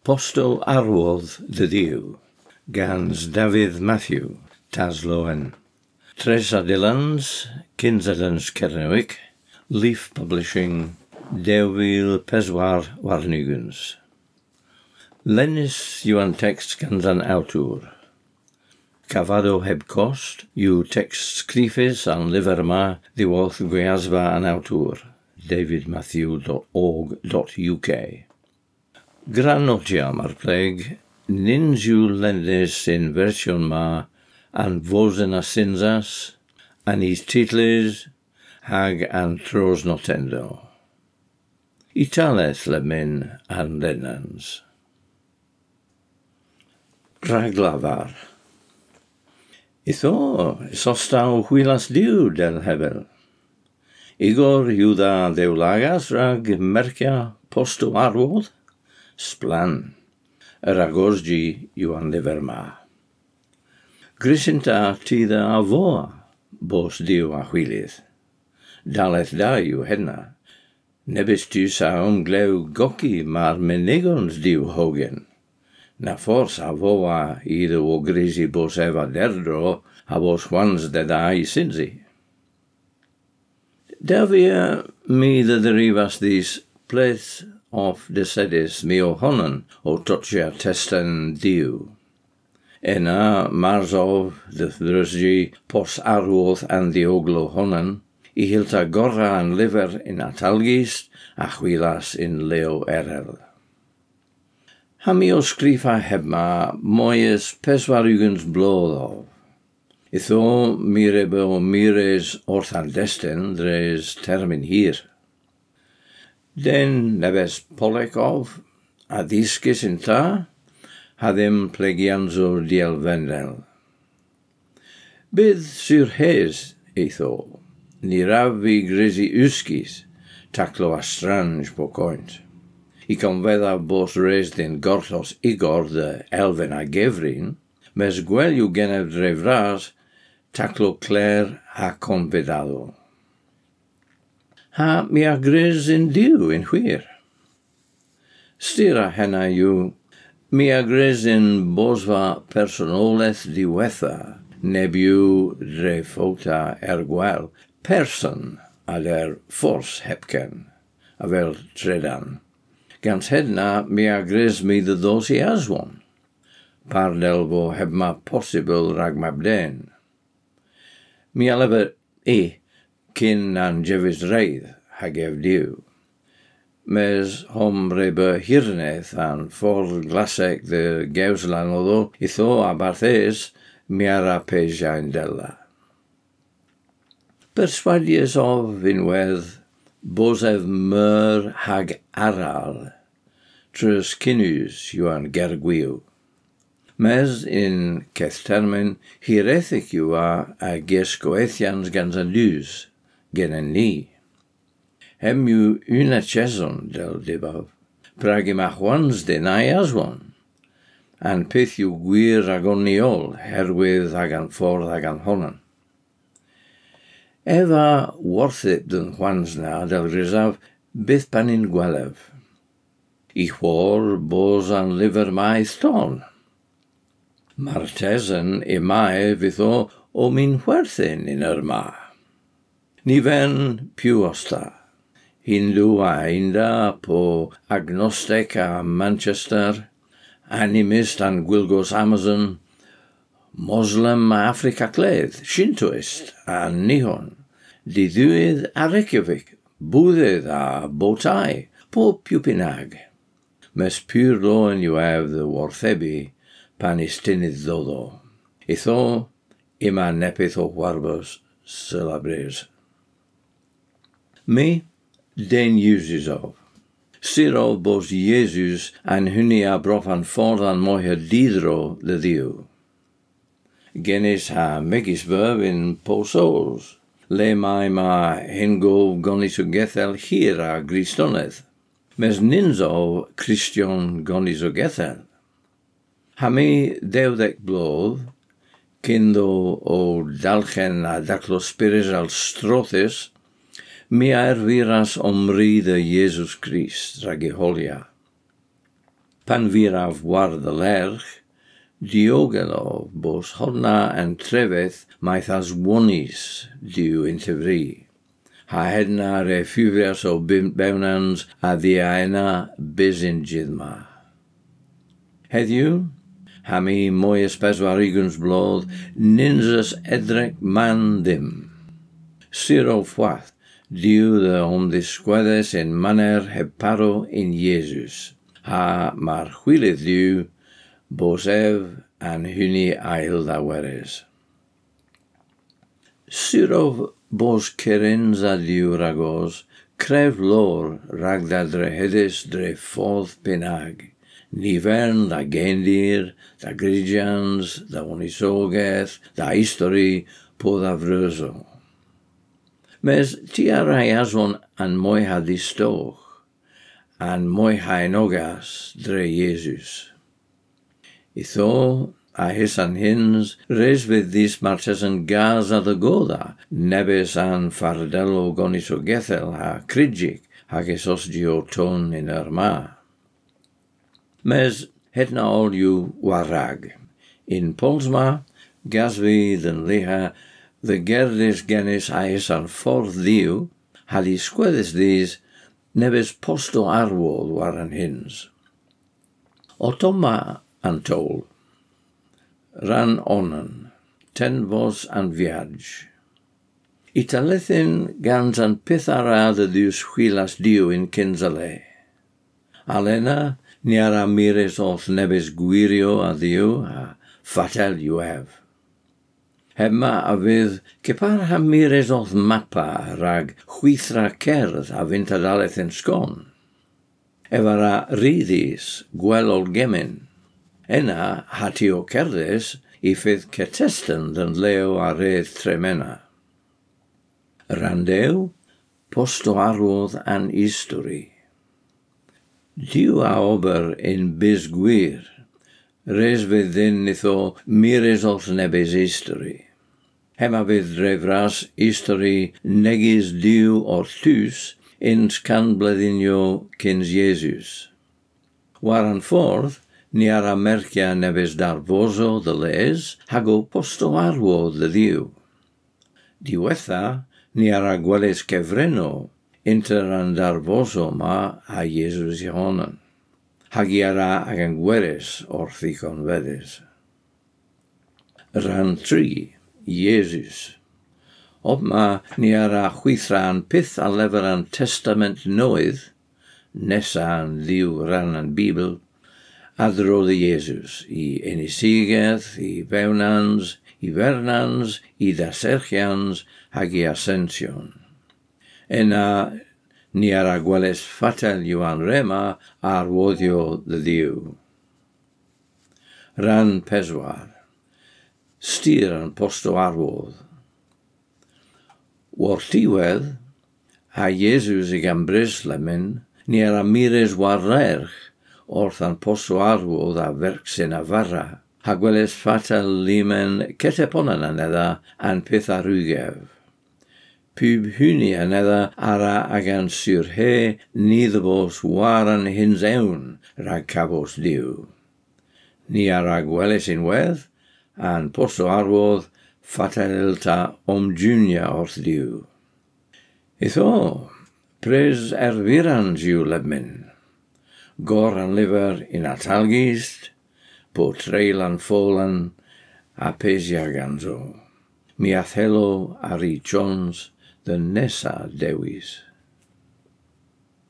Posto arwodd dy ddiw, gans Dafydd Matthew, Tasloen. Tres Adilans, Kinsadans Cernewick, Leaf Publishing, 2004 Warnigans. Lennis yw an text gans an awtwr. Cafado heb cost yw text scriffis an lyfr yma ddiwodd gweasfa an awtwr, davidmatthew.org.uk. Granotiam ar pleg, nins yw lennis in fersiwn ma an vosen a sinzas, an is titles, hag an tros notendo. Italeth lemin an lenans. Raglafar. Itho, sostaw hwylas diw del hebel. Igor Iuda ddeulagas rag mercia posto arwodd, splan, yr agosgi yw an lyfr ma. Grisinta tydda a foa, bos diw a hwylydd. Daleth da yw henna. Nebys tu sa glew goci mar menegons diw hogen. Na fors a foa iddo o grisi bos eva derdro a bos hwans de da I sinzi. Davia mi the derivas these pleth of desedis mi o honon o totja testan diw. Ena marzov the thrusgi pos arwoth an dioglo honon I hilta gorra an liver in atalgist a chwilas in leo erel. Hamio scrifa hebma moyes pesvarugans blodov. Itho mirebo mires orthandesten dres termin hier. Den nebes Polekov, adiskis in ta, hadem plegianzo diel vendel. Bydd sur hes, itho, ni ravi grisi uskis, taclo a strange pocoint. I convedda bos res den gortos Igor de elven a Gevrin, mes gwelju genev drevras, taclo cler ha convedado. Ha mi agres in diw in hwyr. Stira henna yw, mi agres in bosva personoleth diwetha, nebiw drefota ergwel, person ad fors hepken, avel tredan. Gans hedna mi agres mi the dosi aswon. Pardelvo hebma possible ragmabden. Mi alever kin an jevis reid hagev diw. Mes hom rebe hirneth an for glasek de geuslan odo itho a barthes mi ara peja indella. Perswadies of inwedd bosev mur hag aral, trus kinus yw an gergwiw. Mes in cethtermen hirethic yw a gesgoethians gans an lus, genen ni. Hem yw una cheson del dibav, pragim achwans de nai aswan, an pith yw gwir agon niol, herwydd ag an ffordd ag an honan. Eva worthit dyn hwans na del grisaf byth panin gwelef. I chwor bos an liver maith ton. Martesen I mae fydd o min hwerthyn in yr ma. Ni fen piwosta. Hindu a Inda po agnostic a Manchester, animist an gwilgos Amazon, Muslim a Africa cledd, Shintoist a Nihon, didwydd a Reykjavik, bwddydd a Botai, po Pupinag. Mes pur loen yw ef the warthebi pan istynydd ddodo. Itho ima nepith o warbos celebrés. Mi den uses of. Siro bos Jesus an hynny a brof an ffordd an moher didro the ddiw. Genis ha megisverb in posos. Le mai ma hengo gonis o gethel hir a gristonedd. Mes ninzo Christian gonis o gethel. Ha mi dewdec blodd, cyndo o dalchen a daclo spyrys al strothys, mi aer viras omri de Jesus Christ rag holia. Pan fyraf wardd y lerch, diogelo bos honna yn trefedd maeth as wonis diw yn tyfri. Ha hedna re ffiwrias o bewnans a ddiaena bysyngyd ma. Heddiw, ha mi mwy ysbeswariguns blodd, ninsus edrec man ddim. Sir o ffwath, diw dy ddisgweddes yn maner heb paro in Jesus. Ha mar chwilydd diw, bos ef an hynny ail ddaweres. Sir o bos cerins a diw ragos, cref lor rag da drehedus dre ffodd penag. Nifern da gendir, da gridians, da onisogeth, da histori po da fröso. Mes ti arai as원 an moi hadistoch, an moi haenogas dre Jesus. Itho, a his an hins, res fydd dis marches an gas a goda, nebes an fardello gonisogethel ha crigic, hag esos dio ton in ma. Mes hetna ol yw warag. In Polsma, gasfi dyn liha, the gerdis genis a his an ffordd ddiw, hali sgweddes dis, nebes posto arwodd war an hins. Otoma an tol. Ran onan, ten vos an viaj. Italethin gans an pitharad y diws chwilas diw in Kinsale. Alena, niara mires oth nebes gwirio a diw a fatel yw ef. Hema a fydd cepar ha mires oth mapa rag chwythra cerdd a fyntadaleth yn sgon. Efara ryddis gwelol gemin. Ena hati o cerddus I fydd cetesten dyn leo a redd tremena. Randew, posto arwodd an histori. Diw a ober in bys gwir, res fydd ddyn nitho mires oth nebes histori. Hema fydd drefras histori negis diw o'r llys ins can bledinio cyns Jesus. War an ffordd, ni ar America nebes darfoso dy les, hag o posto arwodd dy ddiw. Diwetha, ni ar gweles cefreno, inter an darfoso ma a Jesus I honan. Hag I ara ag an gweles o'r thicon fedys. Ran 3, Jesus. Ob ma ni ara chwythra an pith a lefer an testament noedd, nesa an ddiw ran an Bibl, adrodd Jesus I enisigedd, I fewnans, I fernans, I daserchians, hag I ascension. Ena ni ar gweles fatel yw an rema arwoddio dy ddiw. Ran 4. Styr an posto arwodd. Wartiwedd, ha Jesus I gambrys lemin, ni ar mires warrerch, orth an posto arwodd a vercsyn a farra, ha gweles fatel limen ceteponan anedda an pith arwygef. Pub hynny anedda ara ag an syrhe niddybos war an hins ewn rag cabos diw. Ni ara gweles unwedd, an posto arwodd fatel ta omjunia orth diw. Itho, pres erfirans yw lebmin. Gor an liver in atalgist, po treil an folan, a pesia ganzo. Mi athelo a ri Jones, the nesa dewis.